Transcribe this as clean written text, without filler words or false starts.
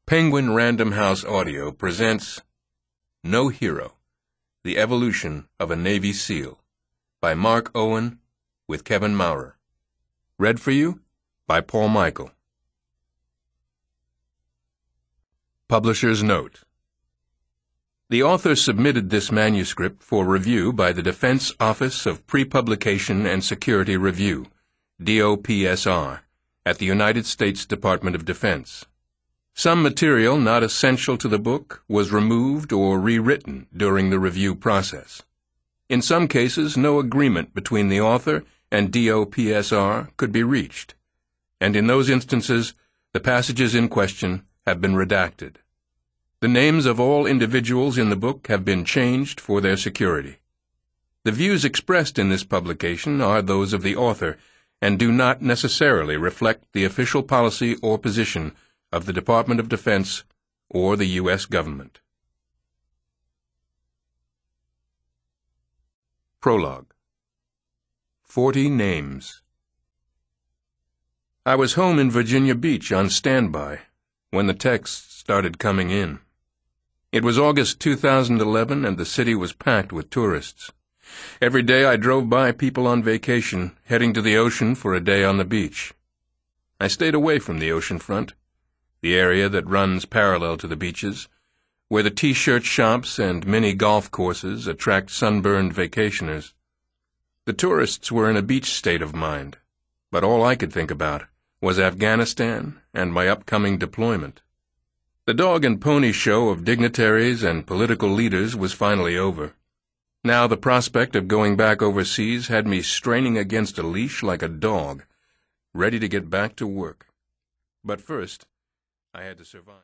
Penguin Random House Audio presents No Hero, The Evolution of a Navy SEAL by Mark Owen with Kevin Maurer. Read for you by Paul Michael. Publisher's Note: the author submitted this manuscript for review by the Defense Office of Pre-Publication and Security Review, DOPSR, at the United States Department of Defense. Some material not essential to the book was removed or rewritten during the review process. In some cases, no agreement between the author and DOPSR could be reached, and in those instances, the passages in question have been redacted. The names of all individuals in the book have been changed for their security. The views expressed in this publication are those of the author and do not necessarily reflect the official policy or position of the Department of Defense or the U.S. government. Prologue. 40 Names. I was home in Virginia Beach on standby when the texts started coming in. It was August 2011 and the city was packed with tourists. Every day I drove by people on vacation, heading to the ocean for a day on the beach. I stayed away from the ocean front, the area that runs parallel to the beaches, where the T-shirt shops and mini golf courses attract sunburned vacationers. The tourists were in a beach state of mind, but all I could think about was Afghanistan and my upcoming deployment. The dog and pony show of dignitaries and political leaders was finally over. Now the prospect of going back overseas had me straining against a leash like a dog, ready to get back to work. But first, I had to survive.